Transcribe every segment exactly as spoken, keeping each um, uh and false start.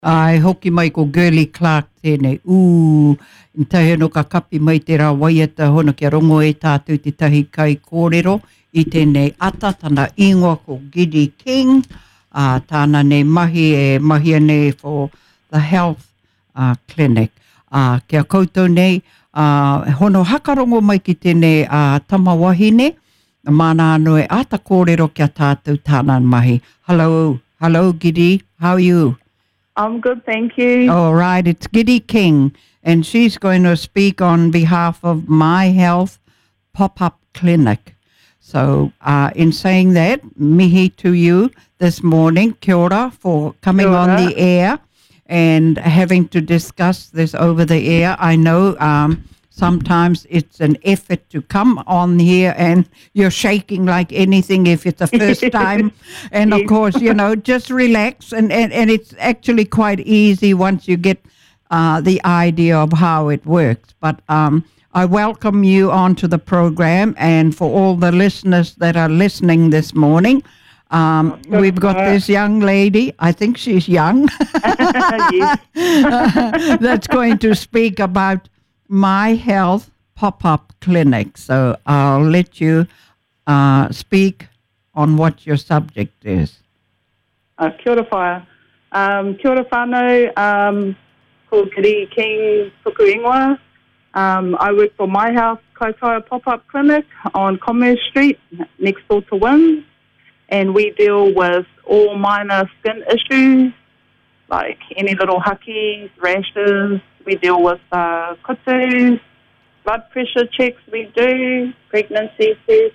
Ai, hoki mai ko Girly Clark tēnei. Ū, in tahi no ka kapi mai te rā waiata hono kia rongo e tātou te tahi kai kōrero i tēnei ata tana ingoa ko Giddy King. Uh, tāna nei mahi e mahia nei for the health uh, clinic. Uh, kia koutou nei, uh, hono hakarongo mai ki tēnei uh, tamawahine, mana anō e ata kōrero kia tātou tāna mahi. Hello, hello Giddy, how are you? I'm good, thank you. All right, it's Giddy King, and she's going to speak on behalf of My Health Pop-Up Clinic. So uh, in saying that, mihi to you this morning, kia ora, for coming Kia ora. on the air and having to discuss this over the air. I know um, sometimes it's an effort to come on here and you're shaking like anything if it's the first time. And of course, you know, just relax. And, and, and it's actually quite easy once you get uh, the idea of how it works. But um, I welcome you onto the program. And for all the listeners that are listening this morning, um, we've got this young lady, I think she's young, that's going to speak about My Health Pop-Up Clinic. So I'll let you uh, speak on what your subject is. Uh, kia ora whaia. Um, kia ora whānau, um, ko Giddy King Tuku Ingoa. Um, I work for My Health Kaitaia Pop-Up Clinic on Commerce Street, next door to Wynn. And we deal with all minor skin issues, like any little hackies, rashes. We deal with uh, kutus, blood pressure checks we do, pregnancy tests.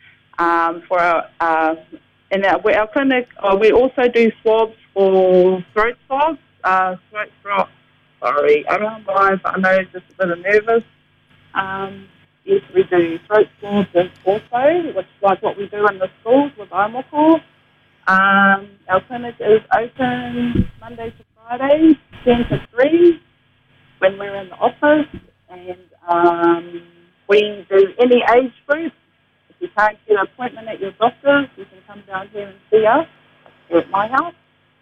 Um, for our, uh, in our, our clinic, uh, we also do swabs for throat swabs. Uh, throat, throat, sorry, I don't know why, but I know just a bit of nervous. Um, yes, we do throat swabs also, which is like what we do in the schools with Aimoko. Um, our clinic is open Monday to Friday, ten to three. When we're in the office, and um, we do any age group. If you can't get an appointment at your doctor's, you can come down here and see us here at My House,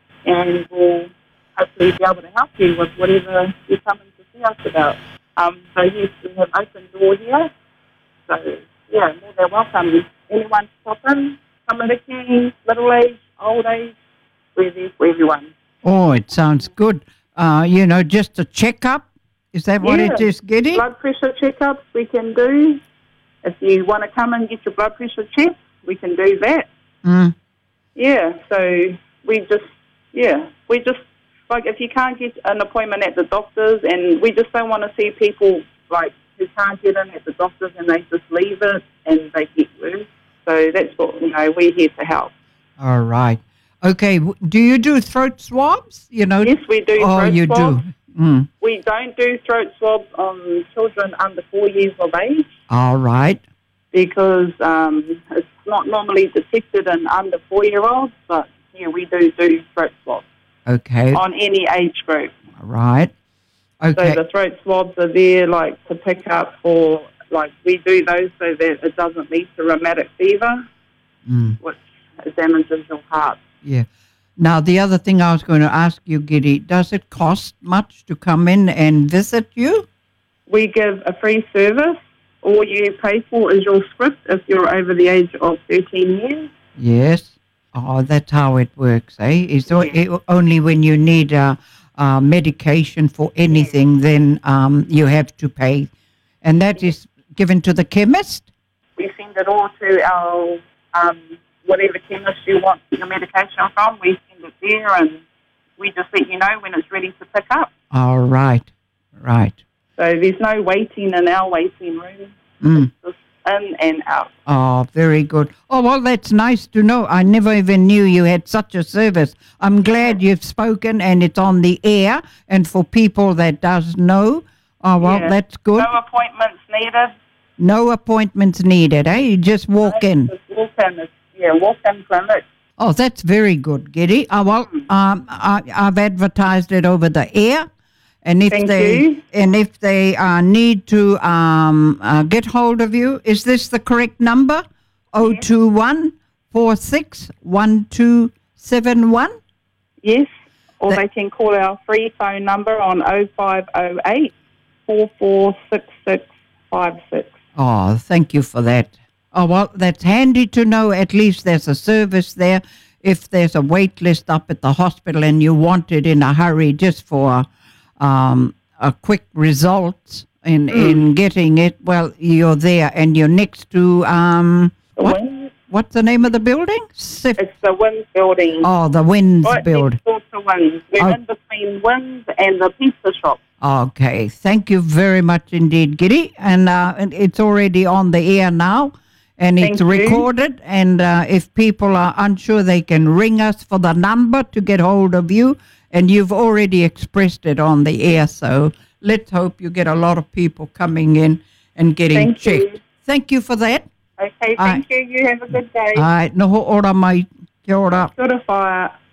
and we'll hopefully be able to help you with whatever you're coming to see us about. Um, so yes, we have open door here. So yeah, more than welcome. Anyone to pop in, community, middle age, old age, we're there for everyone. Oh, it sounds good. Uh, you know, just a checkup. Is that what Yeah. it is, Giddy? Blood pressure checkups we can do. If you want to come and get your blood pressure checked, we can do that. Mm. Yeah, so we just, yeah, we just, like if you can't get an appointment at the doctor's, and we just don't want to see people like who can't get in at the doctor's and they just leave it and they get worse. So that's what, you know, we're here to help. All right. Okay, w- do you do throat swabs? You know? Yes, we do Oh, throat you swabs. do. Mm. We don't do throat swabs on children under four years of age. All right. Because um, it's not normally detected in under four-year-olds, but yeah, we do do throat swabs Okay. on any age group. All right. Okay. So the throat swabs are there, like, to pick up for, like, we do those so that it doesn't lead to rheumatic fever, Mm. which damages your heart. Yeah. Now, the other thing I was going to ask you, Giddy, does it cost much to come in and visit you? We give a free service. All you pay for is your script if you're over the age of thirteen years. Yes. Oh, that's how it works, eh? It's o- it, only when you need uh, uh, medication for anything, then um, you have to pay. And that is given to the chemist? We send it all to our, um, whatever chemist you want your medication from. We send it there and we just let you know when it's ready to pick up. All right. Right. So there's no waiting in our waiting room. Mm. It's just in and out. Oh, very good. Oh, well, that's nice to know. I never even knew you had such a service. I'm glad you've spoken and it's on the air. And for people that does know, oh, well, Yeah. that's good. No appointments needed. No appointments needed, eh? You just walk in. Just walk in. It's, yeah, walk-in clinic. Oh, that's very good, Giddy. Oh, well, um, I, I've advertised it over the air. And if Thank they you. and if they uh, need to um, uh, get hold of you, is this the correct number? oh two one, four six one two seven one? Yes. or That- they can call our free phone number on oh five oh eight, four four six six five six. Oh, thank you for that. Oh, well, that's handy to know. At least there's a service there. If there's a wait list up at the hospital and you want it in a hurry just for um, a quick result in, Mm. in getting it, well, you're there and you're next to, um, The what, Winds, what's the name of the building? Sif- it's the Winds building. oh, the Winds right building. next door to Winds. We're Oh. in between Winds and the pizza shop. Okay, thank you very much indeed, Giddy. And, uh, and it's already on the air now, and Thank it's you. recorded. And uh, if people are unsure, they can ring us for the number to get hold of you. And you've already expressed it on the air, so let's hope you get a lot of people coming in and getting Thank you. checked. Thank you for that. Okay, thank you. You have a good day. All right, noho ora mai. Kia ora. Kia ora whaia.